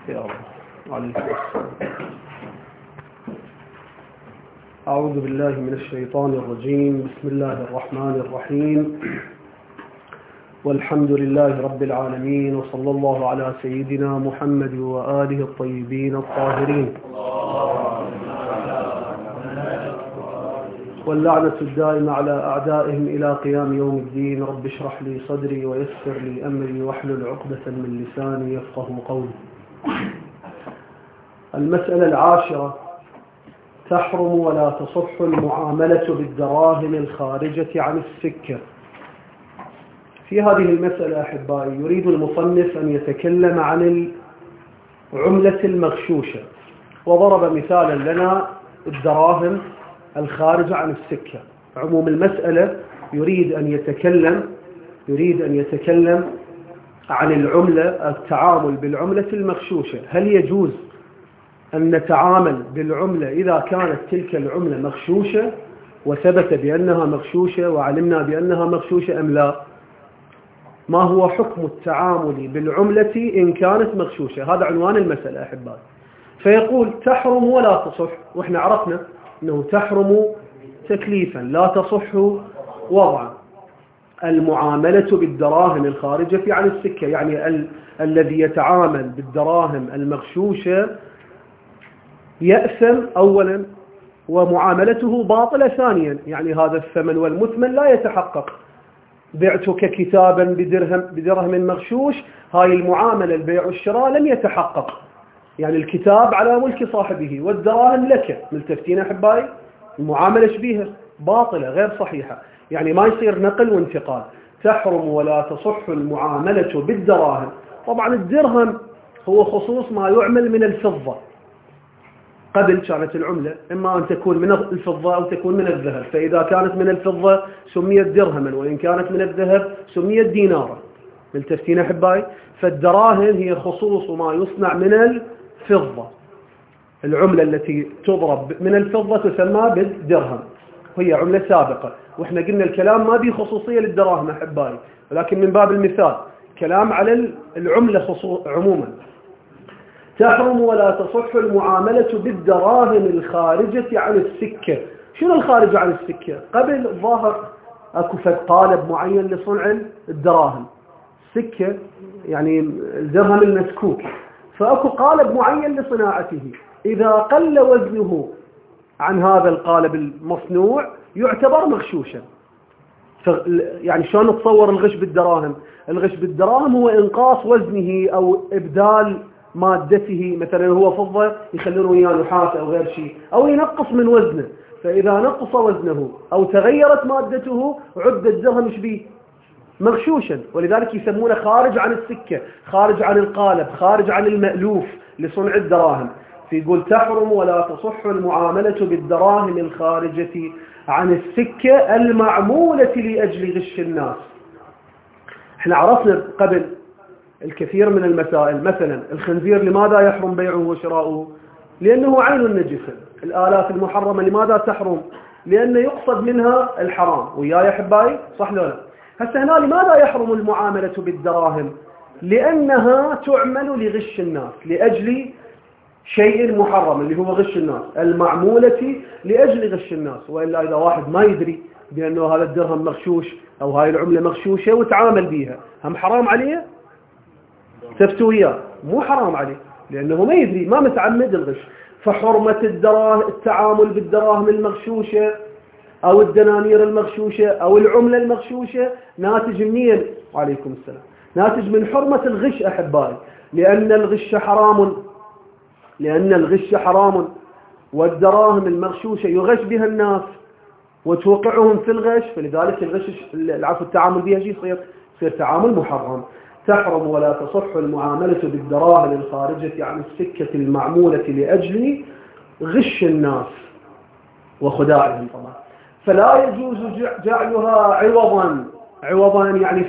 يا رب. عليكم السلام. أعوذ بالله من الشيطان الرجيم. بسم الله الرحمن الرحيم. والحمد لله رب العالمين، وصلى الله على سيدنا محمد وآله الطيبين الطاهرين، واللعنة الدائمة على أعدائهم إلى قيام يوم الدين. رب اشرح لي صدري ويسر لي أمري واحلل عقدة من لساني يفقه قولي. المسألة العاشرة: تحرم ولا تصح المعاملة بالدراهم الخارجة عن السكة. في هذه المسألة أحبائي يريد المصنف أن يتكلم عن العملة المغشوشة، وضرب مثالا لنا الدراهم الخارجة عن السكة. عموم المسألة يريد أن يتكلم عن التعامل بالعملة المغشوشة. هل يجوز أن نتعامل بالعملة إذا كانت تلك العملة مغشوشة وثبت بأنها مغشوشة وعلمنا بأنها مغشوشة أم لا؟ ما هو حكم التعامل بالعملة إن كانت مغشوشة؟ هذا عنوان المسألة أحبائي. فيقول تحرم ولا تصح، وإحنا عرفنا أنه تحرم تكليفا لا تصح وضعا المعاملة بالدراهم الخارجة عن السكة، يعني الذي يتعامل بالدراهم المغشوشة يأثم أولا، ومعاملته باطلة ثانيا، يعني هذا الثمن والمثمن لا يتحقق. بعتك كتابا بدرهم مغشوش، هاي المعاملة البيع والشراء لم يتحقق، يعني الكتاب على ملك صاحبه والدراهم لك. ملتفتين أحبائي؟ المعاملة شبيهة باطلة غير صحيحة، يعني ما يصير نقل وانتقال. تحرم ولا تصح المعاملة بالدراهم. طبعا الدرهم هو خصوص ما يعمل من الفضة. قبل كانت العملة إما أن تكون من الفضة أو تكون من الذهب، فإذا كانت من الفضة سميت درهما، وإن كانت من الذهب سميت دينارا. ملتفتين أحبائي؟ فالدراهم هي خصوص ما يصنع من الفضة. العملة التي تضرب من الفضة تسمى بالدرهم، وهي عملة سابقة. وإحنا قلنا الكلام ما به خصوصية للدراهم أحبائي، ولكن من باب المثال كلام على العملة عموما. تحرم ولا تصح المعاملة بالدراهم الخارجة عن السكة. شنو الخارجة عن السكة؟ قبل الظاهر اكو قالب معين لصنع الدراهم. سكة يعني الدرهم المسكوك، فاكو قالب معين لصناعته. إذا قل وزنه عن هذا القالب المصنوع يعتبر مغشوشا. يعني شلون نتصور الغش بالدراهم؟ الغش بالدراهم هو إنقاص وزنه أو إبدال مادته. مثلا هو فضة يخلونه إياه نحاس أو غير شيء، أو ينقص من وزنه. فإذا نقص وزنه أو تغيرت مادته عد الدرهم شبيه مغشوشا، ولذلك يسمونه خارج عن السكة، خارج عن القالب، خارج عن المألوف لصنع الدراهم. فيقول تحرم ولا تصح المعاملة بالدراهم الخارجة عن السكة المعمولة لأجل غش الناس. احنا عرفنا قبل الكثير من المسائل. مثلا الخنزير لماذا يحرم بيعه وشراؤه؟ لأنه عين النجسة. الآلات المحرمة لماذا تحرم؟ لأنه يقصد منها الحرام. وياي أحبائي؟ صح لو لا؟ هسه هنا لماذا يحرم المعاملة بالدراهم؟ لأنها تعمل لغش الناس، لأجل شيء محرم اللي هو غش الناس، المعمولة لأجل غش الناس. وإلا إذا واحد ما يدري بأنه هذا الدرهم مغشوش أو هاي العملة مغشوشة وتعامل بيها، هم حرام عليه؟ تفتوا إياه مو حرام عليه، لأنه ما يدري، ما متعمد الغش. فحرمة التعامل بالدراهم المغشوشة أو الدنانير المغشوشة أو العملة المغشوشة ناتج منين؟ وعليكم السلام. ناتج من حرمة الغش أحبائي، لأن الغش حرام، والدراهم المغشوشة يغش بها الناس وتوقعهم في الغش، فلذلك التعامل بها يصير تعامل محرم. تحرم ولا تصح المعاملة بالدراهم الخارجة عن السكة المعمولة لأجل غش الناس وخداعهم طبعا. فلا يجوز جعلها عوضا يعني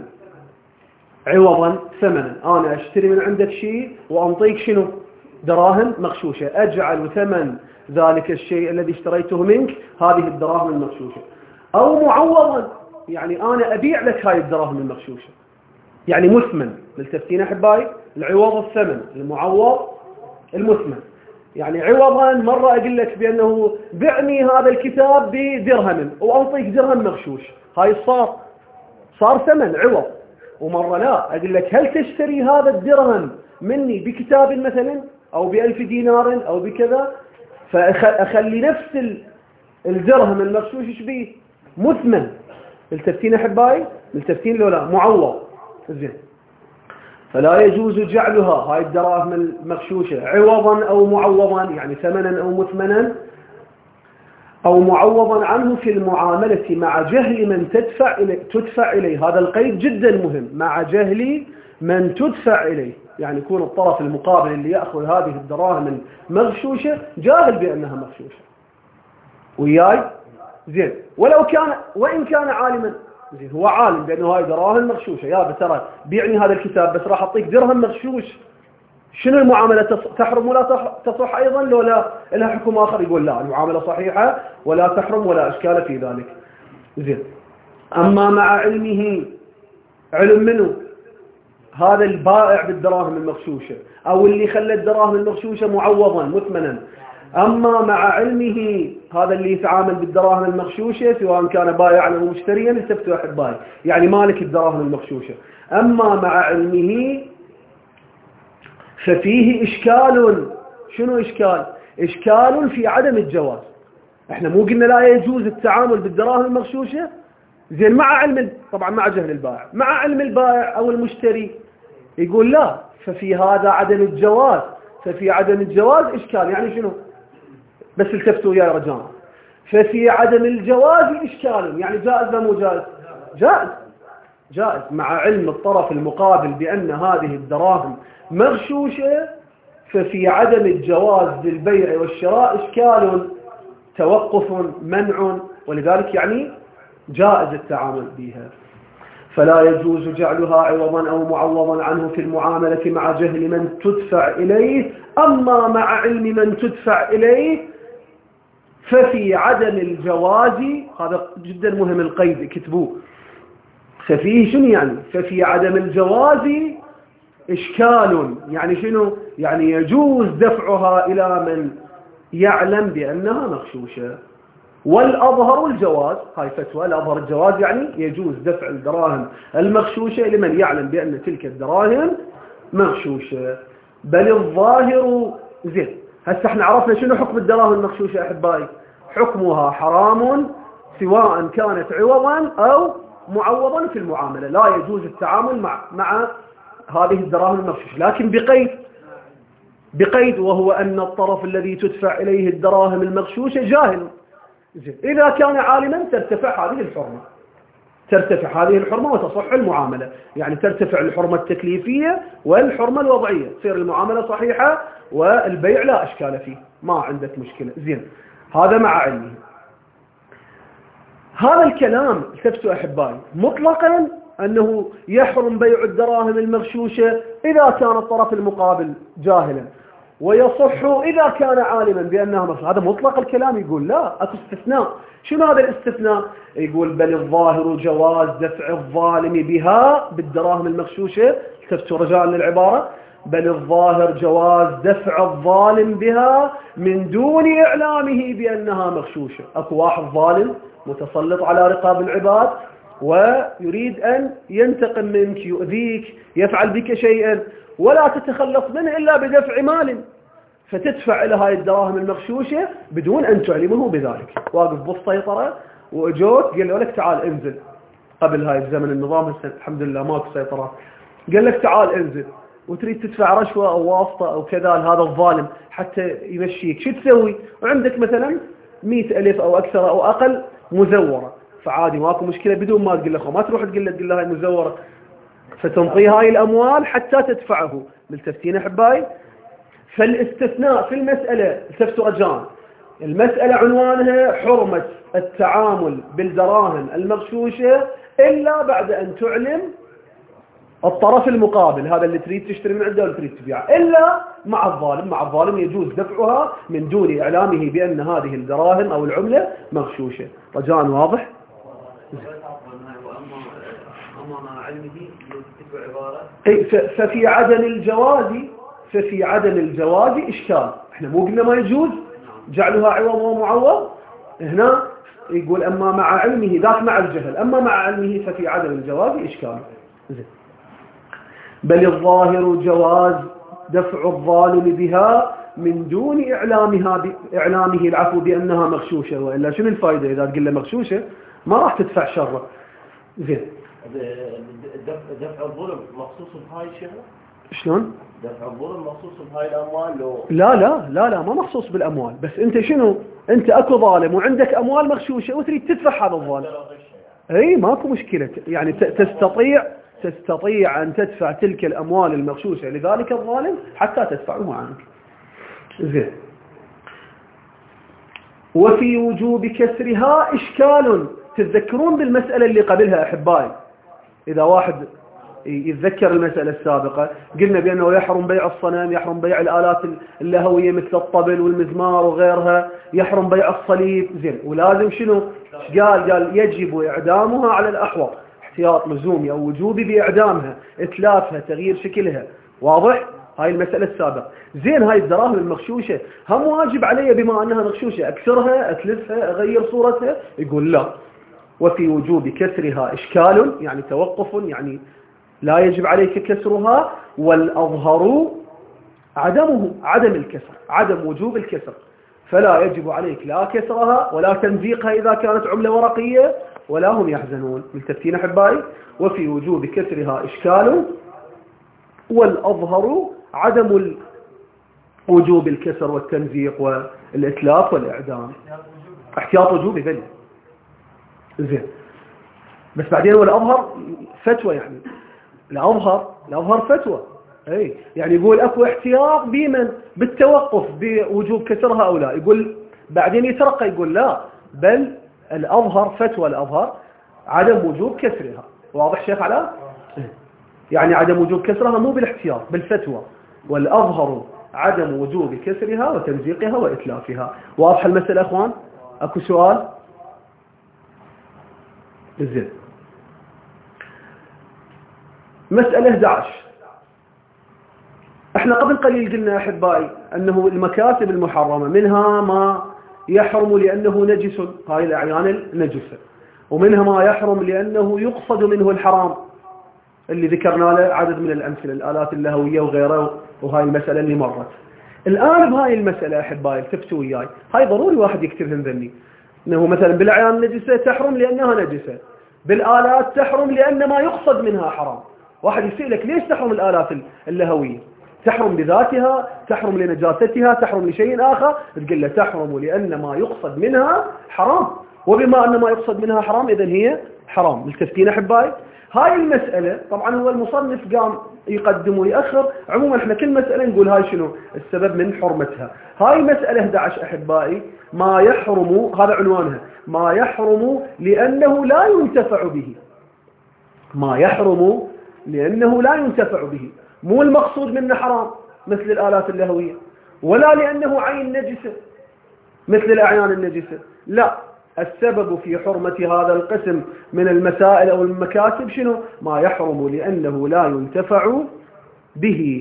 ثمنا. أنا أشتري من عندك شيء وأنطيك شنو؟ دراهم مغشوشة. أجعل ثمن ذلك الشيء الذي اشتريته منك هذه الدراهم المغشوشة. أو معوضا، يعني أنا أبيع لك هاي الدراهم المغشوشة. يعني مثمن. ملتفتين أحبائي؟ العوض الثمن، المعوض المثمن. يعني عوضا مرة أقول لك بأنه بعني هذا الكتاب بدرهم وأعطيك درهم مغشوش، هاي صار ثمن عوض. ومرة لا أقول لك هل تشتري هذا الدرهم مني بكتاب مثلا أو ب1000 دينار أو بكذا، فأخلي نفس الدرهم المغشوش ايش بيه؟ مثمن. ملتفتين أحبائي؟ ملتفتين لو لا؟ معوض. زين. فلا يجوز جعلها هاي الدراهم المغشوشة عوضا أو معوضا، يعني ثمنا أو مثمنا أو معوضا عنه في المعاملة مع جهل من تدفع إليه. هذا القيد جدا مهم، مع جهل من تدفع إليه، يعني يكون الطرف المقابل اللي يأخذ هذه الدراهم المغشوشة جاهل بأنها مغشوشة وياي. زين. وإن كان عالما، زين، هو عالم بأنه هاي دراهم مغشوشة، يا ترى بيعني هذا الكتاب بس راح أعطيك درهم مغشوش، شنو المعاملة؟ تحرم ولا تصح أيضا لو لا لها حكم آخر يقول لا المعاملة صحيحة ولا تحرم ولا إشكال في ذلك. زين. أما مع علمه، علم منه هذا البائع بالدراهم المغشوشة أو اللي خلى الدراهم المغشوشة معوضا مثمنا، أما مع علمه هذا اللي يتعامل بالدراهم المغشوشة سواء كان بائعا أو مشتريا، التفتوا أحبائي، يعني مالك الدراهم المغشوشة، أما مع علمه ففيه إشكال. شنو إشكال؟ إشكال في عدم الجواز. احنا مو قلنا لا يجوز التعامل بالدراهم المغشوشة؟ زين، مع علم، طبعا مع جهل البائع، مع علم البائع أو المشتري يقول لا، ففي هذا عدم الجواز. ففي عدم الجواز إشكال، يعني شنو؟ بس التفتوا يا رجال. ففي عدم الجواز إشكال، يعني جائز لا مو جائز؟ جائز مع علم الطرف المقابل بأن هذه الدراهم مغشوشة، ففي عدم الجواز للبيع والشراء إشكال، توقف، منع، ولذلك يعني جائز التعامل بها. فلا يجوز جعلها عوضا أو معوضا عنه في المعاملة مع جهل من تدفع إليه، أما مع علم من تدفع إليه ففي عدم الجواز. هذا جدا مهم القيد، كتبوه. ففيه شنو يعني؟ ففي عدم الجواز إشكال، يعني شنو؟ يعني يجوز دفعها إلى من يعلم بأنها مغشوشة. والأظهر الجواز، هاي فتوى، الأظهر الجواز يعني يجوز دفع الدراهم المغشوشة لمن يعلم بأن تلك الدراهم مغشوشة. بل الظاهر. زين، هسه احنا عرفنا شنو حكم الدراهم المغشوشة أحبائي. حكمها حرام سواء كانت عوضا أو معوضا في المعاملة. لا يجوز التعامل مع هذه الدراهم المغشوشة، لكن بقيد، وهو أن الطرف الذي تدفع إليه الدراهم المغشوشة جاهل. إذا كان عالما ترتفع هذه الحرمة وتصح المعاملة، يعني ترتفع الحرمة التكليفية والحرمة الوضعية، تصير المعاملة صحيحة والبيع لا أشكال فيه، ما عندك مشكلة. زين، هذا مع علمه. هذا الكلام التفتوا أحبائي مطلقا أنه يحرم بيع الدراهم المغشوشة إذا كان الطرف المقابل جاهلا، ويصح إذا كان عالما بأنها مغشوشة. هذا مطلق الكلام. يقول لا، أكو استثناء. شنو هذا الاستثناء؟ يقول بل الظاهر جواز دفع الظالم بها بالدراهم المغشوشة. التفتوا رجاء للعبارة. بل الظاهر جواز دفع الظالم بها من دون إعلامه بأنها مغشوشة. أكو واحد ظالم متسلط على رقاب العباد ويريد أن ينتقم منك، يؤذيك، يفعل بك شيئا، ولا تتخلص منه إلا بدفع مال، فتدفع إلى هاي الدراهم المغشوشة بدون أن تعلمه بذلك. واقف بالسيطرة وأجوك قال لك تعال انزل. قبل هاي الزمن النظام الحمد لله ماكو سيطرة، قال لك تعال انزل، وتريد تدفع رشوة أو واسطة أو كذا لهذا الظالم حتى يمشيك. شو تسوي؟ وعندك مثلا 100,000 أو أكثر أو أقل مزورة، فعادي ماكو مشكلة بدون ما تقول له، ما تروح تقول له هاي مزورة، فتنطي هاي الأموال حتى تدفعه. ملتفتين أحبائي؟ فالاستثناء في المسألة، التفتوا رجاء، المسألة عنوانها حرمة التعامل بالدراهم المغشوشة إلا بعد أن تعلم الطرف المقابل، هذا اللي تريد تشتري من عنده واللي تريد تبيعه، إلا مع الظالم. مع الظالم يجوز دفعها من دون إعلامه بأن هذه الدراهم أو العملة مغشوشة. رجاء واضح؟ أما مع علمه ففي عدم الجواز إشكال. احنا مو قلنا ما يجوز جعلها عوض ومعوض؟ هنا يقول أما مع علمه، ذاك مع الجهل، أما مع علمه ففي عدم الجواز إشكال. بل الظاهر جواز دفع الظالم بها من دون إعلامه العفو بأنها مغشوشة، وإلا شنو الفائدة إذا تقول له مغشوشة ما راح تدفع شره. زين، دفع الظلم مخصوص بهاي الشيء؟ شلون؟ دفع الظلم مخصوص بهاي الأموال لو؟ لا ما مخصوص بالأموال، بس أنت شنو؟ أنت أكو ظالم وعندك أموال مغشوشة وتريد تدفع هذا الظالم، أي ماكو مشكلة، يعني تستطيع أن تدفع تلك الأموال المغشوشة لذلك الظالم حتى تدفعه عنك. زين، وفي وجوب كسرها إشكال. تتذكرون بالمسألة اللي قبلها أحبائي؟ إذا واحد يتذكر المسألة السابقة قلنا بأنه يحرم بيع الصنم، يحرم بيع الآلات اللهوية مثل الطبل والمزمار وغيرها، يحرم بيع الصليب. زين، ولازم شنو؟ قال يجب إعدامها على الأحوط، احتياط لزومي أو وجوبي بإعدامها، إتلافها، تغيير شكلها. واضح؟ هاي المسألة السابقة. زين، هاي الدراهم المغشوشة هم واجب علي بما أنها مغشوشة أكسرها، أتلفها، أغير صورتها؟ يقول لا. وفي وجوب كسرها إشكال، يعني توقف، يعني لا يجب عليك كسرها. والأظهر عدم الكسر، عدم وجوب الكسر، فلا يجب عليك لا كسرها ولا تمزيقها إذا كانت عملة ورقية، ولا هم يحزنون. ملتفتين أحبائي؟ وفي وجوب كسرها إشكال، والأظهر عدم وجوب الكسر والتمزيق والإتلاف والإعدام. احتياط وجوبي بل. زين، بس بعدين والأظهر فتوى، يعني الأظهر فتوى، أي يعني يقول أكو احتياط بمن؟ بالتوقف بوجوب كسرها أو لا. يقول بعدين يترقى يقول لا، بل الأظهر فتوى، الأظهر عدم وجوب كسرها. واضح شيخ علاء؟ يعني عدم وجوب كسرها مو بالاحتياط، بالفتوى. والأظهر عدم وجوب كسرها وتمزيقها وإتلافها. واضح المسألة أخوان؟ أكو سؤال؟ زين، مسألة 11. احنا قبل قليل قلنا أحبائي أنه المكاسب المحرمة منها ما يحرم لأنه نجس، هاي الأعيان النجسة، ومنها ما يحرم لأنه يقصد منه الحرام اللي ذكرنا له عدد من الأمثلة، الآلات اللهوية وغيره، وهاي المسألة اللي مرت. الآن بهاي المسألة أحبائي التفتوا وياي، هاي ضروري واحد يكتبهم ذني، أنه مثلا بالأعيان النجسة تحرم لأنها نجسة، بالآلات تحرم لأن ما يقصد منها حرام. واحد يسألك ليش تحرم الآلات اللهوية؟ تحرم بذاتها، تحرم لنجاستها، تحرم لشيء آخر؟ تقول له تحرم لأن ما يقصد منها حرام، وبما أن ما يقصد منها حرام إذن هي حرام. ملتفتين أحبائي؟ هاي المسألة طبعا هو المصنف قام يقدم ويأخر، عموما احنا كل مسألة نقول هاي شنو السبب من حرمتها. هاي مسألة 11 أحبائي، ما يحرم، هذا عنوانها، ما يحرم لأنه لا ينتفع به. ما يحرم لأنه لا ينتفع به، مو المقصود منه حرام مثل الآلات اللهوية، ولا لأنه عين نجسة مثل الأعيان النجسة، لا. السبب في حرمة هذا القسم من المسائل أو المكاسب شنو؟ ما يحرم لأنه لا ينتفع به.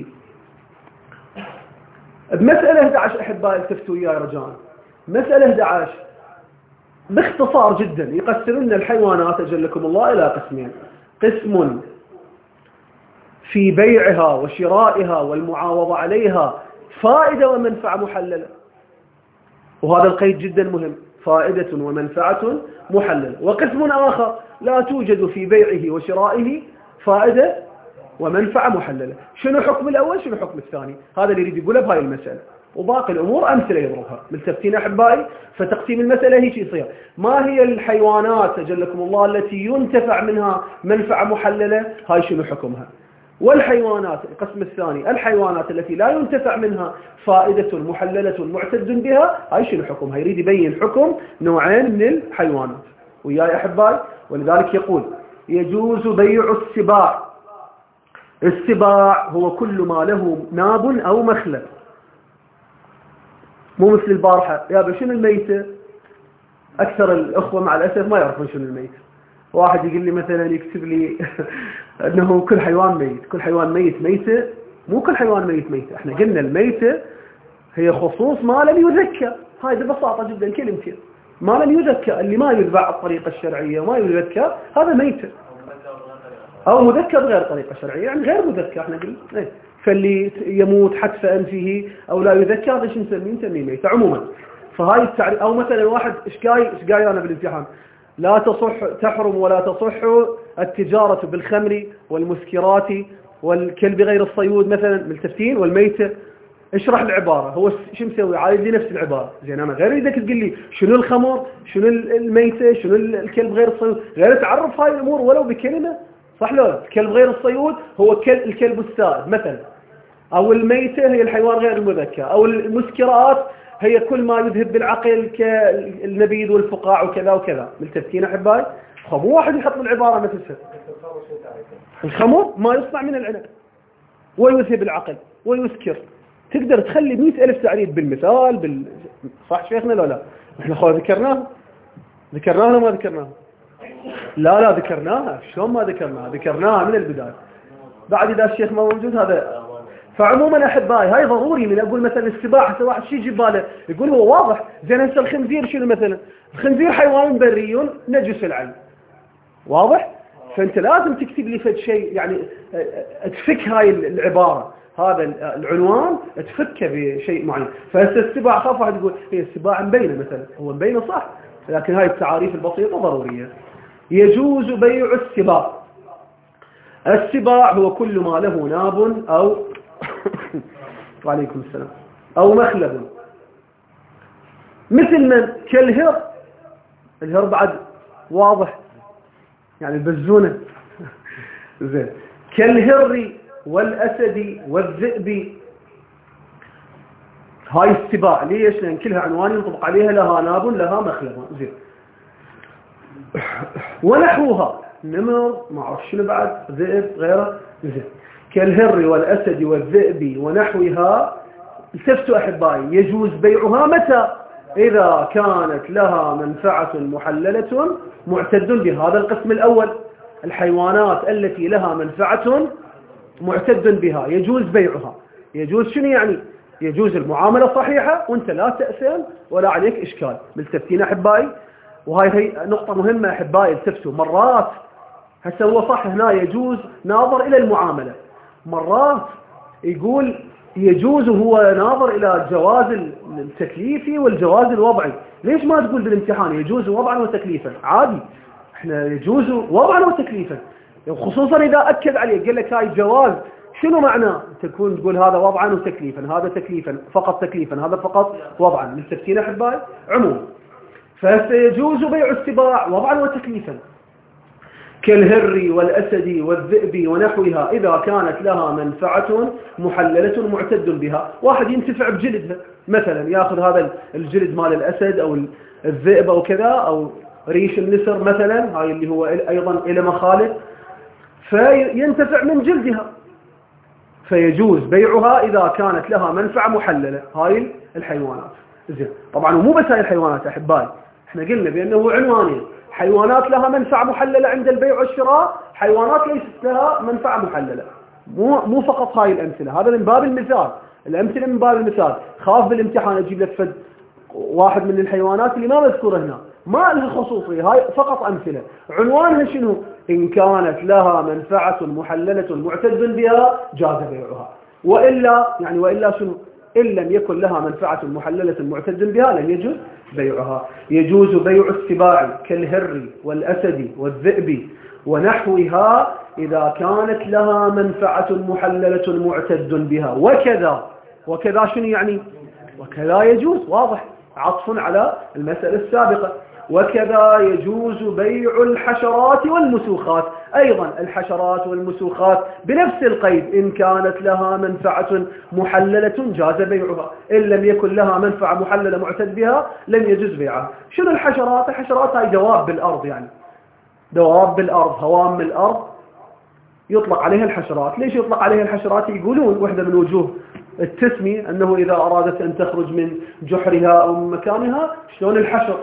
بمسألة 11 أحبائي التفتوا إياي رجاء. مسألة 11 باختصار جدا يقسمون الحيوانات أجلكم الله إلى قسمين: قسم في بيعها وشرائها والمعاوضة عليها فائدة ومنفعة محللة، وهذا القيد جدا مهم، فائدة ومنفعة محللة. وقسم آخر لا توجد في بيعه وشرائه فائدة ومنفعة محللة. شنو حكم الأول شنو حكم الثاني؟ هذا اللي يريد يقوله بهاي المسألة، وباقي الأمور أمثلة يضربها. ملتفتين أحبائي؟ فتقسيم المسألة هيك يصير: ما هي الحيوانات أجلكم الله التي ينتفع منها منفعة محللة؟ هاي شنو حكمها؟ والحيوانات القسم الثاني: الحيوانات التي لا ينتفع منها فائدة محللة معتد بها، هاي شنو حكمها؟ يريد يبين حكم نوعين من الحيوانات. وياي أحبائي؟ ولذلك يقول: يجوز بيع السباع. السباع هو كل ما له ناب أو مخلب، مو مثل البارحة. يا شنو الميتة؟ أكثر الأخوة مع الأسف ما يعرفون شنو الميتة. واحد يقول لي مثلا يكتب لي أنه كل حيوان ميت، كل حيوان ميت ميتة. مو كل حيوان ميت ميتة، احنا قلنا الميتة هي خصوص ما لم يذكى. هاي ببساطة جدا كلمتين، ما لم يذكى، اللي ما يذبح الطريقة الشرعية وما يذكى هذا ميتة، أو مذكى بغير طريقة شرعية، يعني غير مذكى احنا قلنا ايه. فاللي يموت حتف أنفه أو لا يذكى هذا شو نسميه ميتة عموما. فهاي التعريف. أو مثلا واحد إيش قاي أنا بالامتحان، لا تحرم ولا تصح التجارة بالخمر والمسكرات والكلب غير الصيود مثلا ملتفتين والميتة. اشرح العبارة، هو شو مسوي؟ عايز لي نفس العبارة. زين أنا غير إذا تقول لي شنو الخمر، شنو الميتة، شنو الكلب غير الصيود، غير تعرف هاي الأمور ولو بكلمة. صح لا؟ الكلب غير الصيود هو الكلب السائد مثلا، أو الميتة هي الحيوان غير المذكى، أو المسكرات هي كل ما يذهب بالعقل كالنبيذ والفقاع وكذا وكذا. ملتفتين أحبائي؟ مو واحد يحط العبارة نفسها. الخمر ما يصنع من العنب ويذهب العقل ويسكر. تقدر تخلي 100,000 تعريف بالمثال صح شيخنا لا؟ احنا ذكرناها ولا ما ذكرناها؟ لا ذكرناها. شلون ما ذكرناها من البداية. بعد إذا الشيخ ما موجود هذا. فعموما أحبائي هاي ضروري. من أقول مثلا السباحة، هسه واحد شي يجيب باله يقول هو واضح. زين هسه الخنزير شنو مثلا؟ الخنزير حيوان بري نجس العين، واضح؟ فأنت لازم تكتب لي فد شيء يعني تفك هاي العبارة، هذا العنوان تفكه بشيء معين. فهسه السباع خاف واحد يقول هي السباع مبينة مثلا، هو مبينة صح، لكن هاي التعاريف البسيطة ضرورية. يجوز بيع السباع. السباع هو كل ما له ناب أو وعليكم السلام أو مخلب، مثل من كالهر. الهر بعد واضح يعني البزونة. زين. كالهر والأسد والذئب. هاي السباع ليش؟ لأن كلها عنوان ينطبق عليها لها ناب لها مخلب. زين. ونحوها نمر ما أعرف شنو بعد، ذئب غيره. زين. كالهر والأسد والذئب ونحوها. التفتوا أحبائي، يجوز بيعها متى؟ إذا كانت لها منفعة محللة معتد بها. هذا القسم الأول، الحيوانات التي لها منفعة معتد بها يجوز بيعها. يجوز شنو يعني؟ يجوز المعاملة صحيحة وانت لا تأثم ولا عليك إشكال. ملتفتين أحبائي؟ وهي هي نقطة مهمة أحبائي. التفتوا مرات هسه هو صح هنا يجوز ناظر إلى المعاملة، مرات يقول يجوز هو ناظر إلى الجواز التكليفي والجواز الوضعي. ليش ما تقول بالامتحان يجوز وضعا وتكليفا؟ عادي، احنا يجوز وضعا وتكليفا، خصوصا إذا أكد عليه قال لك هاي جواز شنو معناه؟ تكون تقول هذا وضعا وتكليفا، هذا تكليفا فقط تكليفا، هذا فقط وضعا. مستفتين أحبائي؟ عموما فسيجوز بيع السباع وضعا وتكليفا كالهر والأسد والذئب ونحوها إذا كانت لها منفعة محللة معتد بها. واحد ينتفع بجلدها مثلا، ياخذ هذا الجلد مال الأسد أو الذئب أو كذا، أو ريش النسر مثلا، هاي اللي هو أيضا إلى مخالب، فينتفع من جلدها، فيجوز بيعها إذا كانت لها منفعة محللة. هاي الحيوانات. زين. طبعا ومو بس هاي الحيوانات أحبائي، احنا قلنا بأنه عنوانين: حيوانات لها منفعة محللة عند البيع والشراء، حيوانات ليست لها منفعة محللة. مو فقط هاي الأمثلة، هذا من باب المثال، الأمثلة من باب المثال. خاف بالامتحان أجيب لك فد واحد من الحيوانات اللي ما مذكورة هنا، ما لها خصوصية، هاي فقط أمثلة. عنوانها شنو؟ إن كانت لها منفعة محللة معتد بها جاز بيعها، وإلا شنو؟ إن لم يكن لها منفعة محللة معتد بها لم يجوز بيعها. يجوز بيع السباع كالهر والأسد والذئب ونحوها إذا كانت لها منفعة محللة معتد بها. وكذا شنو يعني؟ وكذا يجوز، واضح، عطف على المسألة السابقة. وكذا يجوز بيع الحشرات والمسوخات. أيضا الحشرات والمسوخات بنفس القيد، إن كانت لها منفعة محللة جاز بيعها، إن لم يكن لها منفعة محللة معتد بها لم يجوز بيعها. شنو الحشرات؟ الحشرات هاي دواب بالأرض، يعني دواب بالأرض، هوام الأرض يطلق عليها الحشرات. ليش يطلق عليها الحشرات؟ يقولون واحدة من وجوه التسمية أنه إذا أرادت أن تخرج من جحرها أو من مكانها شلون الحشر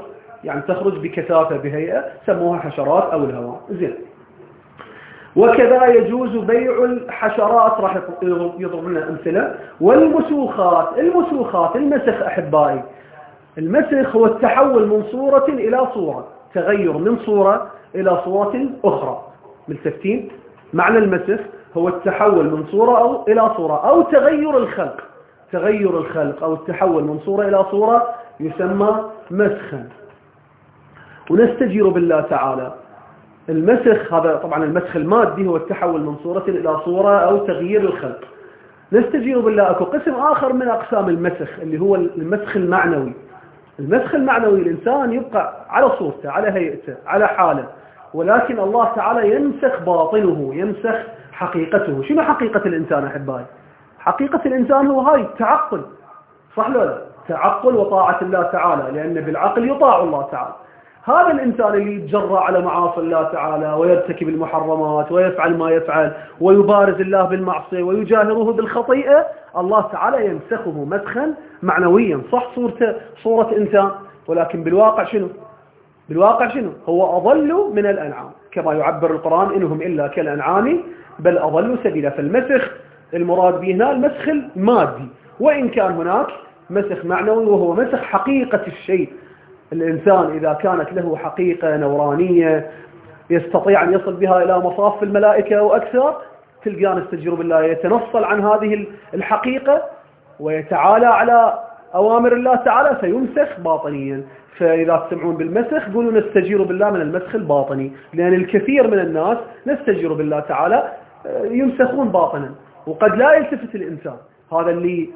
يعني تخرج بكثافة بهيئة سموها حشرات أو الهواء. زين. وكذا يجوز بيع الحشرات، راح يضرب لنا أمثلة. والمسوخات، المسخ أحبائي، المسخ هو التحول من صورة إلى صورة، تغير من صورة إلى صورة أخرى. ملتفتين؟ معنى المسخ هو التحول من صورة أو إلى صورة، أو تغير الخلق أو التحول من صورة إلى صورة يسمى مسخا. ونستجير بالله تعالى. المسخ هذا طبعا المسخ المادي هو التحول من صورة إلى صورة أو تغيير الخلق. نستجير بالله أكو قسم آخر من أقسام المسخ اللي هو المسخ المعنوي. المسخ المعنوي الإنسان يبقى على صورته، على هيئته، على حاله، ولكن الله تعالى يمسخ باطنه، يمسخ حقيقته. شنو حقيقة الإنسان أحبائي؟ حقيقة الإنسان هو هاي التعقل، صح ولا لا؟ تعقل وطاعة الله تعالى، لأن بالعقل يطاع الله تعالى. هذا الإنسان اللي يتجرأ على معاصي الله تعالى ويرتكب المحرمات ويفعل ما يفعل ويبارز الله بالمعصية ويجاهره بالخطيئة، الله تعالى يمسخه مسخا معنويا. صح صورة إنسان، ولكن بالواقع شنو؟ هو أضل من الأنعام، كما يعبر القرآن: إنهم إلا كالأنعام بل أضلوا سبيلا. فالمسخ المراد به هنا المسخ المادي، وإن كان هناك مسخ معنوي وهو مسخ حقيقة الشيء. الإنسان إذا كانت له حقيقة نورانية يستطيع أن يصل بها إلى مصاف الملائكة وأكثر، تلقى نستجير بالله يتنصل عن هذه الحقيقة ويتعالى على أوامر الله تعالى فيمسخ باطنيا. فإذا تسمعون بالمسخ قولوا نستجير بالله من المسخ الباطني، لأن الكثير من الناس نستجير بالله تعالى يمسخون باطنا، وقد لا يلتفت الإنسان. هذا اللي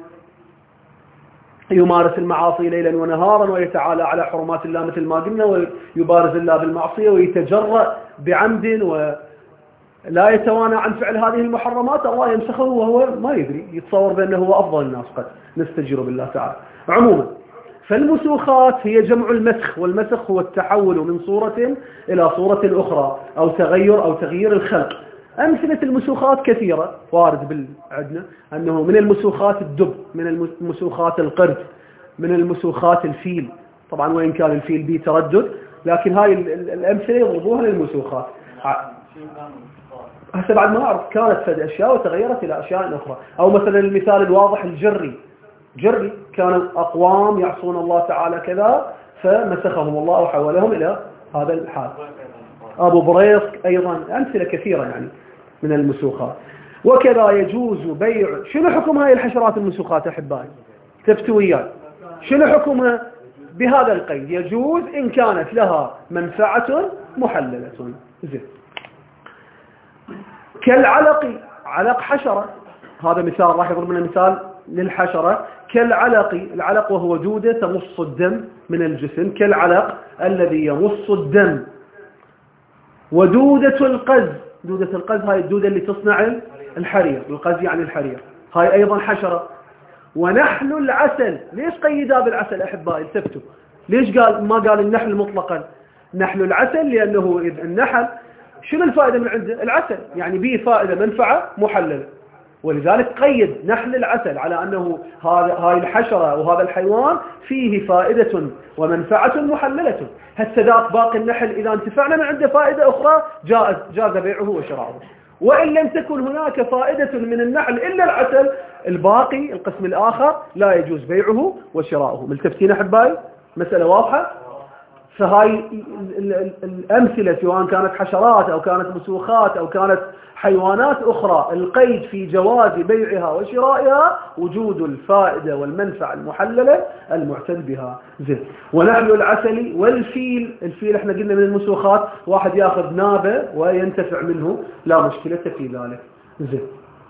يمارس المعاصي ليلا ونهارا ويتعالى على حرمات الله مثل ما قلنا، ويبارز الله بالمعصية ويتجرأ بعمد ولا يتوانى عن فعل هذه المحرمات، الله يمسخه وهو ما يدري، يتصور بأنه هو أفضل الناس. قد نستجير بالله تعالى. عموما فالمسوخات هي جمع المسخ، والمسخ هو التحول من صورة إلى صورة أخرى أو تغيير الخلق. أمثلة المسوخات كثيرة وارد عندنا، أنه من المسوخات الدب، من المسوخات القرد، من المسوخات الفيل. طبعا وإن كان الفيل به تردد، لكن هاي الأمثلة يضربوها للمسوخات. هسه بعد ما أعرف كانت فد أشياء وتغيرت إلى أشياء أخرى. أو مثلا المثال الواضح الجري كان أقوام يعصون الله تعالى كذا فمسخهم الله وحولهم إلى هذا الحال. أبو بريسك أيضا، أمثلة كثيرة يعني من المسوخات. وكذا يجوز بيع. شنو حكم هاي الحشرات المسوخات أحبائي؟ تفتويات. شنو حكمها؟ بهذا القيد: يجوز إن كانت لها منفعة محللة. زين. كالعلق، علق حشرة، هذا مثال راح يضرب لنا مثال للحشرة. كالعلق، العلق وهو دودة تمص الدم من الجسم، كالعلق الذي يمص الدم. ودودة القز، دودة القز هاي الدودة اللي تصنع الحرير، القز يعني الحرير، هاي أيضا حشرة. ونحل العسل، ليش قيدها بالعسل أحبائي؟ التفتوا ليش ما قال النحل مطلقا؟ نحل العسل لأنه النحل شنو الفائدة من عنده؟ العسل، يعني به فائدة منفعة محللة، ولذلك قيد نحل العسل على أنه هاي الحشرة وهذا الحيوان فيه فائدة ومنفعة محللة. هسه ذاك باقي النحل إذا انتفعنا من عنده فائدة أخرى جاز بيعه وشراؤه. وإن لم تكن هناك فائدة من النحل إلا العسل، الباقي القسم الآخر لا يجوز بيعه وشراؤه. ملتفتين أحبائي؟ مسألة واضحة؟ فهاي الأمثلة سواء كانت حشرات أو كانت مسوخات أو كانت حيوانات أخرى، القيد في جواز بيعها وشرائها وجود الفائدة والمنفعة المحللة المعتد بها. زين. ونحل العسل والفيل، الفيل احنا قلنا من المسوخات، واحد ياخذ نابة وينتفع منه لا مشكلة في ذلك. زين.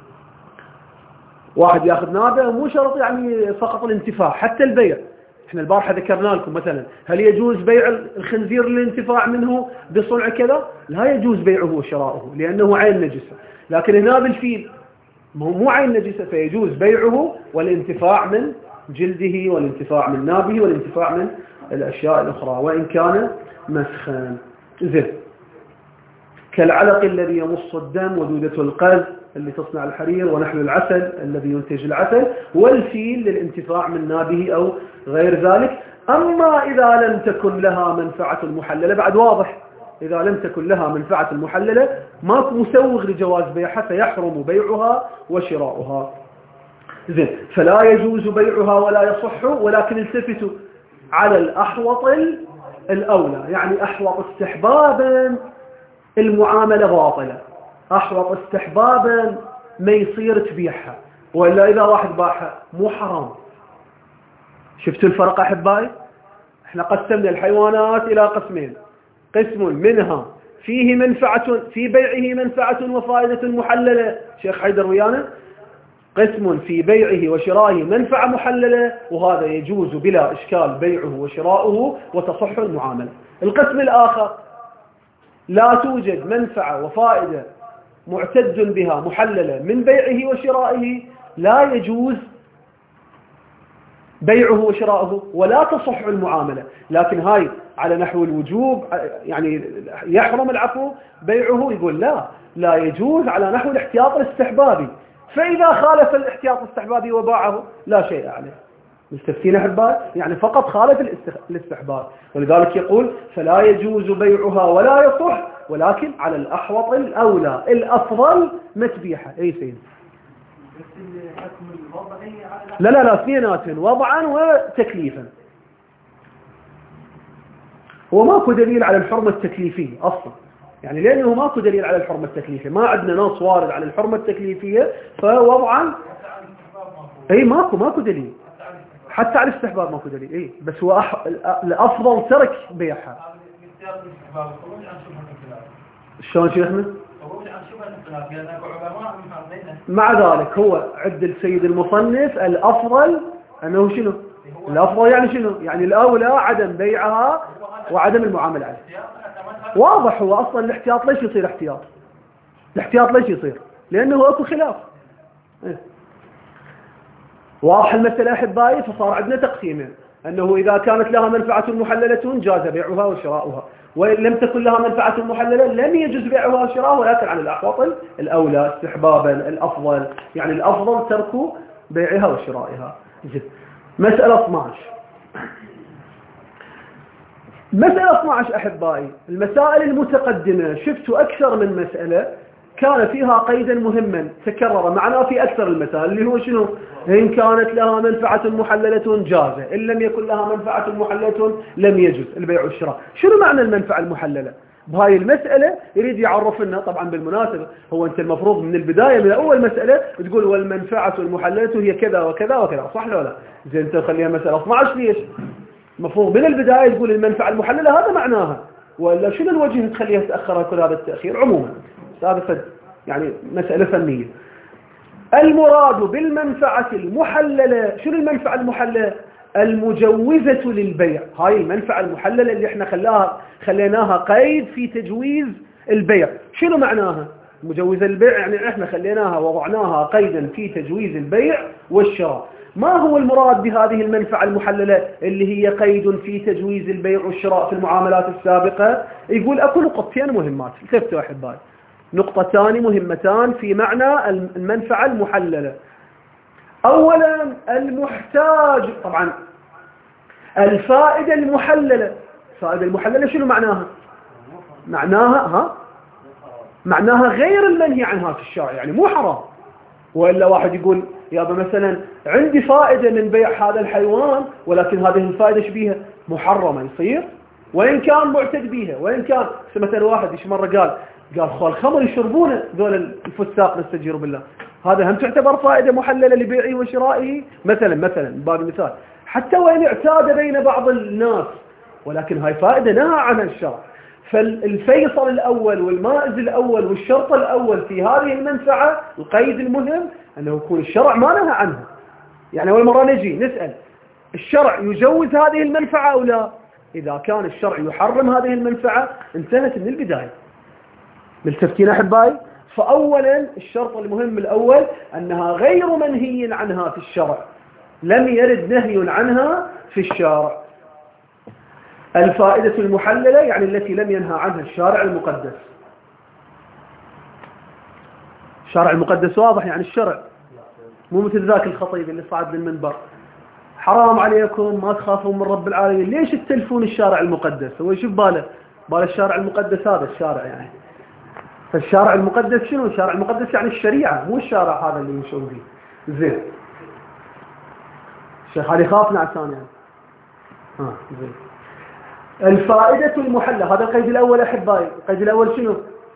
واحد ياخذ نابة مو شرط يعني فقط الانتفاع، حتى البيع. احنا البارحة ذكرنا لكم مثلا هل يجوز بيع الخنزير للانتفاع منه بصنع كذا؟ لا يجوز بيعه وشراؤه لأنه عين نجسة. لكن هنا بالفيل مو عين نجسة، فيجوز بيعه والانتفاع من جلده والانتفاع من نابه والانتفاع من الأشياء الأخرى وإن كان مسخا. زين. كالعلق الذي يمص الدم، ودودة القز اللي تصنع الحرير، ونحل العسل الذي ينتج العسل، والفيل للانتفاع من نابه أو غير ذلك، أما إذا لم تكن لها منفعة محللة بعد واضح، إذا لم تكن لها منفعة محللة ماكو مسوغ لجواز بيعها فيحرم بيعها وشراؤها. زين، فلا يجوز بيعها ولا يصح، ولكن التفتوا على الأحوط الأولى، يعني أحوط استحبابا المعاملة باطلة، أحوط استحبابا ما يصير تبيعها، وإلا إذا واحد باعها مو حرام. شفتوا الفرق أحبائي؟ احنا قسمنا الحيوانات إلى قسمين، قسم منها فيه منفعة في بيعه منفعة وفائدة محللة، شيخ حيدر ويانا، قسم في بيعه وشرائه منفعة محللة، وهذا يجوز بلا إشكال بيعه وشراؤه وتصح المعاملة. القسم الآخر لا توجد منفعة وفائدة معتد بها محللة من بيعه وشرائه، لا يجوز بيعه وشراؤه ولا تصح المعاملة، لكن هاي على نحو الوجوب، يعني يحرم العفو بيعه، يقول لا يجوز على نحو الاحتياط الاستحبابي، فإذا خالف الاحتياط الاستحبابي وباعه لا شيء عليه. مستفسين أحبائي؟ يعني فقط خالف الاستحباب، ولذلك يقول فلا يجوز بيعها ولا يصح، ولكن على الأحوط الأولى الأفضل متبيحة. أي سيد؟ لا اثنينات، وضعا وتكليفا. هو ماكو دليل على الحرمة التكليفية أصلا، يعني لأنه ماكو دليل على الحرمة التكليفية، ما عندنا نص وارد على الحرمة التكليفية، فوضعا أي ماكو دليل، حتى على الاستحباب ماكو دليل. أي بس هو الأفضل ترك بيعها. شلون شيخنا؟ مع ذلك هو عند السيد المصنف الأفضل أنه شنو؟ الأفضل يعني شنو؟ يعني الأولى عدم بيعها وعدم المعاملة عليه. واضح، هو أصلا الاحتياط ليش يصير احتياط؟ الاحتياط ليش يصير؟ لأنه أكو خلاف. واضح المسألة أحبائي؟ فصار عندنا تقسيمين، أنه إذا كانت لها منفعة محللة جاز بيعها وشراؤها، وإن لم تكن لها منفعة محللة لم يجوز بيعها وشراؤها، ولكن على الأحوط الأولى استحبابا الأفضل، يعني الأفضل ترك بيعها وشرائها. مسألة 12. مسألة 12 أحبائي، المسائل المتقدمة شفتوا أكثر من مسألة كان فيها قيدا مهما تكرر معنا في أكثر المسائل، اللي هو شنو؟ إن كانت لها منفعة محللة جازة، إن لم يكن لها منفعة محللة لم يجوز البيع والشراء. شنو معنى المنفعة المحللة؟ بهاي المسألة يريد يعرف لنا. طبعا بالمناسبة هو أنت المفروض من البداية من أول مسألة تقول والمنفعة المحللة هي كذا وكذا وكذا، صح ولا لا؟ زين، أنت خليها مسألة 12 ليش؟ المفروض من البداية تقول المنفعة المحللة هذا معناها، ولا شنو الوجه تخليها تأخرها كل هذا التأخير؟ عموما هذا يعني مسألة فنية. المراد بالمنفعة المحللة، شنو المنفعة المحللة؟ المجوزة للبيع. هاي المنفعة المحللة اللي احنا خليناها قيد في تجويز البيع. شنو معناها مجوزة للبيع؟ يعني احنا خليناها وضعناها قيدا في تجويز البيع والشراء. ما هو المراد بهذه المنفعة المحللة اللي هي قيد في تجويز البيع والشراء في المعاملات السابقة؟ يقول اكو نقطتين مهمات، التفتوا احبائي، نقطتان مهمتان في معنى المنفعة المحللة. أولا المحتاج، طبعا الفائدة المحللة. الفائدة المحللة شنو معناها؟ معناها غير المنهي عنها في الشرع، يعني مو حرام. وإلا واحد يقول يابا مثلا عندي فائدة من بيع هذا الحيوان، ولكن هذه الفائدة شبيها محرمة، يصير وإن كان معتد بيها، وإن كان مثلا واحد ايش مرة قال خو الخمر يشربونه ذول الفساق نستجير بالله، هذا هم تعتبر فائدة محللة لبيعه وشرائه مثلا باب المثال، حتى وإن اعتاد بين بعض الناس، ولكن هاي فائدة نهى عنها الشرع. فالفيصل الأول والمائز الأول والشرط الأول في هذه المنفعة، القيد المهم أنه يكون الشرع ما نهى عنها. يعني أول مرة نجي نسأل الشرع يجوز هذه المنفعة أو لا؟ إذا كان الشرع يحرم هذه المنفعة انتهت من البداية. ملتفتين أحبائي؟ فأولا الشرط المهم الأول أنها غير منهي عنها في الشرع، لم يرد نهي عنها في الشرع. الفائدة المحللة يعني التي لم ينهى عنها الشارع المقدس. الشارع المقدس واضح، يعني الشرع، مو مثل ذاك الخطيب اللي صعد للمنبر حرام عليكم ما تخافون من رب العالمين، ليش تتلفون الشارع المقدس؟ هو يشوف باله الشارع المقدس هذا الشارع يعني. فالشارع المقدس شنو؟ الشارع المقدس يعني الشريعة، مو الشارع هذا اللي يمشون فيه. زين الشيخ علي خافنا عشان يعني. زين. الفائدة المحلة، هذا القيد الأول أحبائي. القيد الأول شنو؟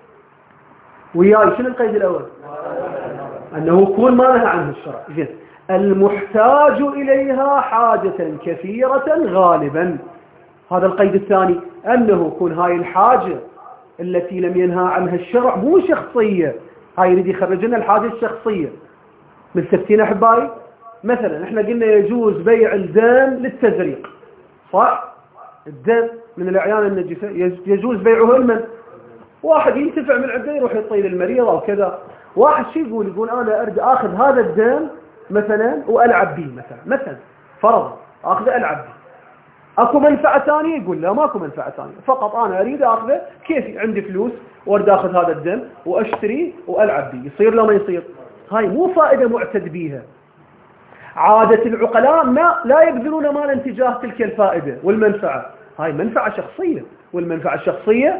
وياي شنو القيد الأول؟ أنه يكون ما نهى عنه الشرع. زين. المحتاج إليها حاجة كثيرة غالبا. هذا القيد الثاني، أنه يكون هاي الحاجة التي لم ينهى عنها الشرع مو شخصية، هاي يريد يخرج لنا الحاجة الشخصية. مستفتين أحبائي؟ مثلا احنا قلنا يجوز بيع الدم للتزريق، صح؟ الدم من الأعيان النجسة يجوز بيعه لمن؟ واحد ينتفع من عنده يروح يعطيه للمريض أو كذا. واحد شي يقول أنا أريد أخذ هذا الدم مثلا وألعب به مثلا فرض أخذه ألعب به. أكو منفعة ثانية؟ يقول لا ماكو منفعة ثانية، فقط أنا أريد أخذه كيفي، عندي فلوس وأريد أخذ هذا الدم وأشتريه وألعب به. يصير لو ما يصير؟ هاي مو فائدة معتد بيها. عادة العقلاء لا يبذلون مالا تجاه تلك الفائدة والمنفعة. هاي منفعة شخصية، والمنفعة الشخصية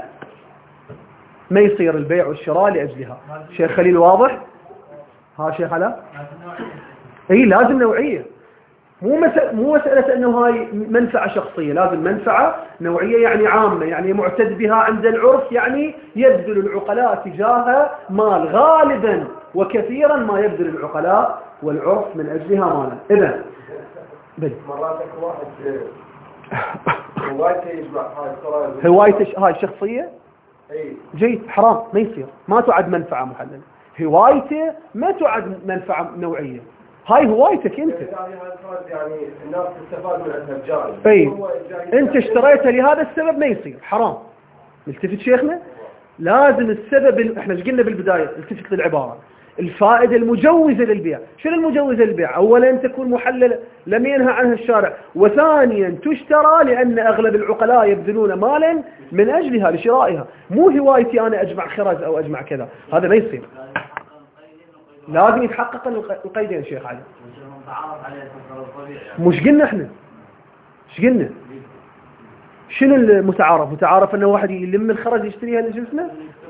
ما يصير البيع والشراء لأجلها. شيخ خليل واضح؟ شيخ علاء؟ اي لازم نوعية، مو مسألة أنه هاي منفعة شخصية، لازم منفعة نوعية يعني عامة، يعني معتد بها عند العرف، يعني يبذل العقلاء تجاهها مال، غالبا وكثيرا ما يبذل العقلاء والعرف من أجلها مالا. إذن مراتك واحد هوايته يجمع هاي شخصية اي جيد، حرام، ما يصير، ما تعد منفعة محللة. هوايته ما تعد منفعة نوعية، هاي هوايتك انت، يعني الناس تستفاد من الجائز. اي انت اشتريتها لهذا السبب، ما يصير، حرام. نلتفت شيخنا، لازم السبب، احنا ايش قلنا بالبداية؟ التفت للعبارة، الفائدة المجوزة للبيع. شنو المجوزة للبيع؟ اولا تكون محللة لم ينهى عنها الشارع، وثانيا تشترى لان اغلب العقلاء يبذلون مالا من اجلها لشرائها. مو هوايتي انا اجمع خرز او اجمع كذا، هذا ما يصير. لازم يتحقق القيدين شيخ علي. مش قلنا احنا ايش قلنا؟ شنو المتعارف؟ متعارف انه واحد يلم الخرز يشتريها لجسمه؟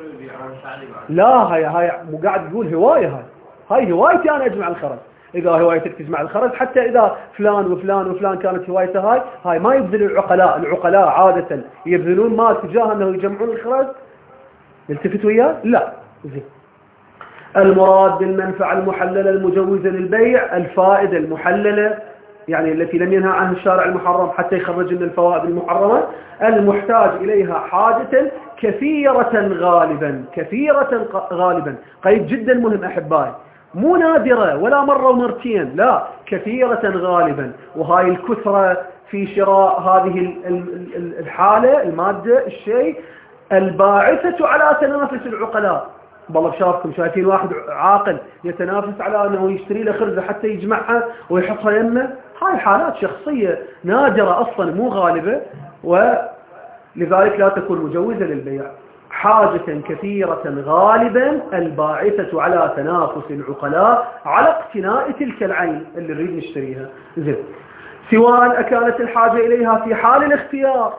لا، هاي مو قاعد تقول هوايه، هاي هوايتي انا اجمع الخرز. اذا هوايتك تجمع الخرز، حتى اذا فلان وفلان وفلان كانت هوايته هاي ما يبذل العقلاء عاده يبذلون مال تجاه انه يجمعون الخرز. نلتفت وياه؟ لا. زين. المراد بالمنفعة المحللة المجوزة للبيع الفائدة المحللة، يعني التي لم ينهى عنها الشارع المحرم حتى يخرج لنا الفوائد المحرمة، المحتاج إليها حاجة كثيرة غالبا. قيد جدا مهم أحبائي، مو نادرة ولا مرة ومرتين، لا، كثيرة غالبا. وهاي الكثرة في شراء هذه الحالة، المادة، الشيء، الباعثة على تنافس العقلاء. بالله بشرفكم شايفين واحد عاقل يتنافس على أنه يشتري له خرزة حتى يجمعها ويحطها يمه؟ هاي حالات شخصية نادرة أصلا، مو غالبة، ولذلك لا تكون مجوزة للبيع. حاجة كثيرة غالبا الباعثة على تنافس العقلاء على اقتناء تلك العين اللي نريد نشتريها. زين. سواء أكانت الحاجة إليها في حال الاختيار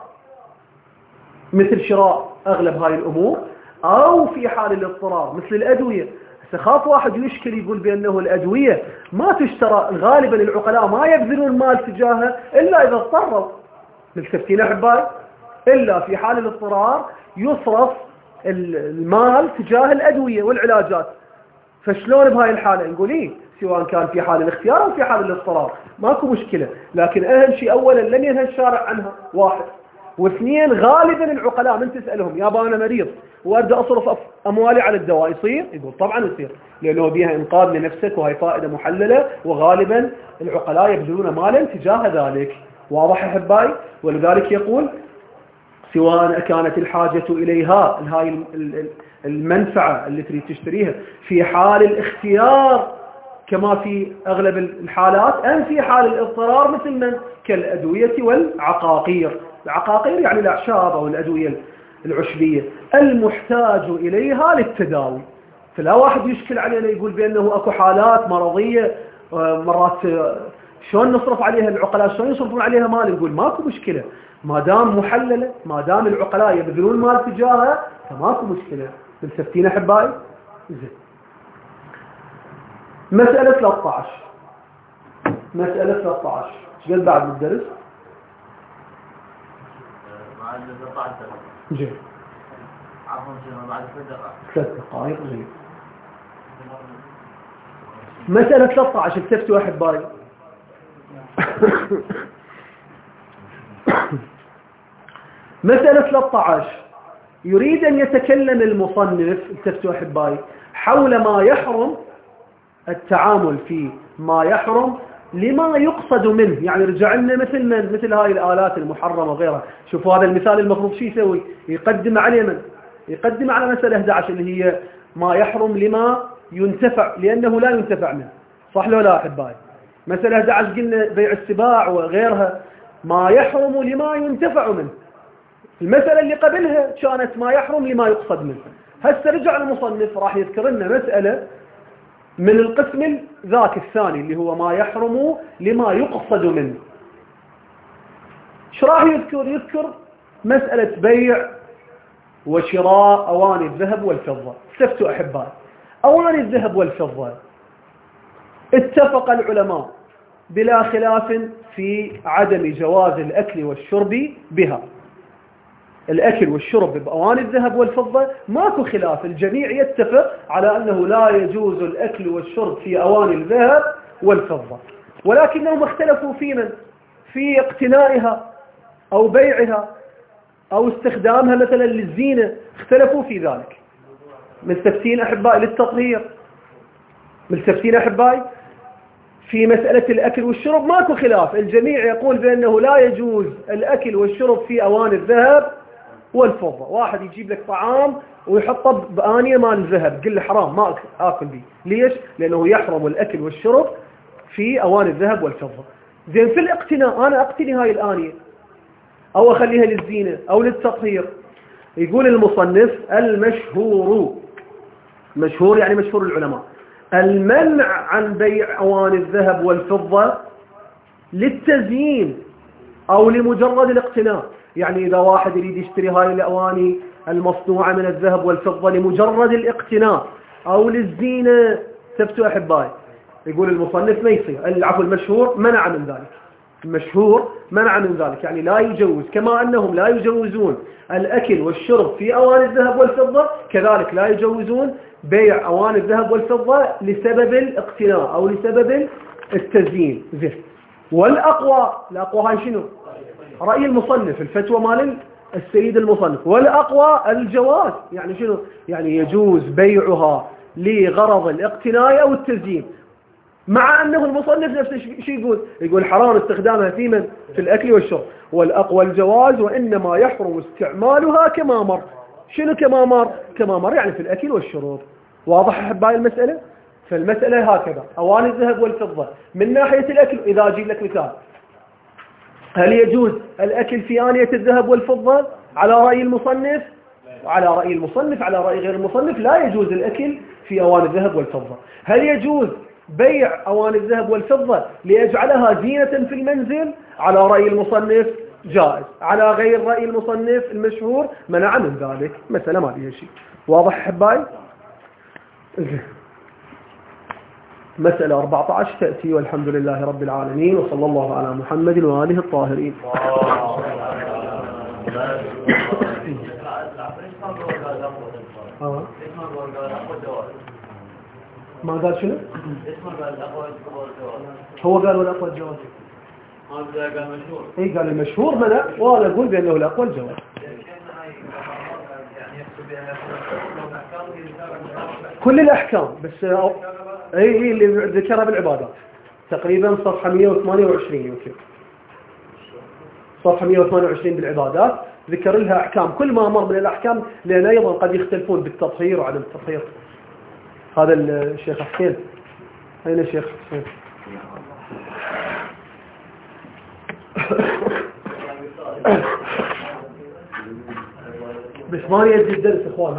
مثل شراء أغلب هاي الأمور، أو في حال الاضطرار مثل الأدوية. سخاف واحد يشكل يقول بأنه الأدوية ما تشترى، غالبا العقلاء ما يبذلون مال تجاهها إلا إذا اضطروا. ملتفتين أحبائي؟ إلا في حال الاضطرار يصرف المال تجاه الأدوية والعلاجات. فشلون بهاي الحالة؟ نقول إيه، سواء كان في حال الاختيار أو في حال الاضطرار ماكو مشكلة، لكن أهم شيء أولا لم ينهى الشارع عنها، واحد. واثنين، غالبا العقلاء من تسألهم يابا أنا مريض وأريد أصرف أموالي على الدواء، يصير؟ يقول طبعا يصير، لأنه بيها إنقاذ لنفسك وهي فائدة محللة، وغالبا العقلاء يبذلون مالا تجاه ذلك. واضح أحبائي؟ ولذلك يقول سواء كانت الحاجة إليها، هاي المنفعة اللي تريد تشتريها، في حال الاختيار كما في أغلب الحالات، أم في حال الاضطرار مثل من كالأدوية والعقاقير. العقاقير يعني الأعشاب أو الأدوية العشبية المحتاج إليها للتداوي. فلا واحد يشكل علينا يقول بأنه أكو حالات مرضية مرات شلون نصرف عليها العقلاء؟ شلون يصرفون عليها مال؟ نقول ماكو مشكلة، ما دام محللة، ما دام العقلاء يبذلون مال تجاهها فماكو مشكلة. ملتفتين أحبائي؟ زين. مسألة 13. مسألة 13 ايش قد بعد الدرس؟ بعد 13 زين. عفوا بعد 3 دقائق. زين. مسألة 13 التفتوا أحبائي. مسألة 13 يريد أن يتكلم المصنف التفتوا أحبائي حول ما يحرم التعامل فيه، ما يحرم لما يقصد منه. يعني رجع لنا مثل هاي الآلات المحرمة وغيرها. شوفوا هذا المثال المفروض شو يسوي؟ يقدم عليه من؟ يقدم على مسألة 11 اللي هي ما يحرم لما ينتفع لأنه لا ينتفع منه. صح لو لا أحبائي؟ مسألة 11 قلنا بيع السباع وغيرها ما يحرم لما ينتفع منه. المسألة اللي قبلها كانت ما يحرم لما يقصد منه. هسه رجع المصنف راح يذكر لنا مسألة من القسم ذاك الثاني اللي هو ما يحرم لما يقصد منه. ايش راح يذكر؟ يذكر مسألة بيع وشراء أواني الذهب والفضة. استفتوا أحبائي، أواني الذهب والفضة اتفق العلماء بلا خلاف في عدم جواز الأكل والشرب بها. الأكل والشرب بأواني الذهب والفضة ماكو خلاف، الجميع يتفق على أنه لا يجوز الأكل والشرب في أواني الذهب والفضة، ولكنهم اختلفوا في اقتنائها أو بيعها أو استخدامها مثلا للزينة، اختلفوا في ذلك. ملتفتين أحبائي للتطهير؟ ملتفتين أحبائي؟ في مسألة الأكل والشرب ماكو خلاف، الجميع يقول بأنه لا يجوز الأكل والشرب في أواني الذهب والفضة. واحد يجيب لك طعام ويحطه بآنية مال الذهب، قل له حرام ما آكل به. ليش؟ لأنه يحرم الأكل والشرب في أواني الذهب والفضة. زين، في الاقتناء أنا أقتني هاي الآنية أو أخليها للزينة أو للتطهير. يقول المصنف المشهور، مشهور يعني مشهور العلماء، المنع عن بيع أواني الذهب والفضة للتزيين أو لمجرد الاقتناء. يعني إذا واحد يريد يشتري هاي الأواني المصنوعة من الذهب والفضة لمجرد الاقتناء أو للزينة، تفتوا أحبائي، يقول المصنف ما يصير. العفو، المشهور منع من ذلك. المشهور منع من ذلك، يعني لا يجوز. كما أنهم لا يجوزون الأكل والشرب في أواني الذهب والفضة، كذلك لا يجوزون بيع أواني الذهب والفضة لسبب الاقتناء أو لسبب التزيين. زين. والأقوى، الأقوى هاي شنو؟ رأي المصنف، الفتوى مال السيد المصنف. والأقوى الجواز. يعني شنو؟ يعني يجوز بيعها لغرض الاقتناء أو التزيين، مع أنه المصنف نفسه شو يقول؟ يقول حرام استخدامها في من؟ في الأكل والشرب. والأقوى الجواز، وإنما يحرم استعمالها كما مر. شنو كما مر؟ كما مر يعني في الأكل والشرب. واضح أحبائي المسألة؟ فالمسألة هكذا، أواني الذهب والفضة من ناحية الأكل. إذا أجيب لك مثال، هل يجوز الأكل في آنية الذهب والفضة على رأي المصنف؟ وعلى رأي المصنف، على رأي غير المصنف لا يجوز الأكل في أواني الذهب والفضة. هل يجوز بيع أواني الذهب والفضة ليجعلها زينة في المنزل؟ على رأي المصنف جائز، على غير رأي المصنف المشهور منع من ذلك. مسألة ما فيها شيء. واضح أحبائي؟ مسألة 14 تأتي، والحمد لله رب العالمين، وصلى الله على محمد وآله الطاهرين. ما قال شنو؟ هو قال والأقوى الجواز. قال مشهور. اي قال المشهور منع، وانا اقول بانه الأقوى الجواز. كل الأحكام، بس اي اللي ذكرها بالعبادات تقريبا صفحة 128 يمكن. صفحة 128 بالعبادات ذكر لها أحكام، كل ما مر من الأحكام، لأن أيضا قد يختلفون بالتطهير وعدم التطهير. هذا الشيخ حسين. أين الشيخ حسين؟ بس ما يجي الدرس إخوان.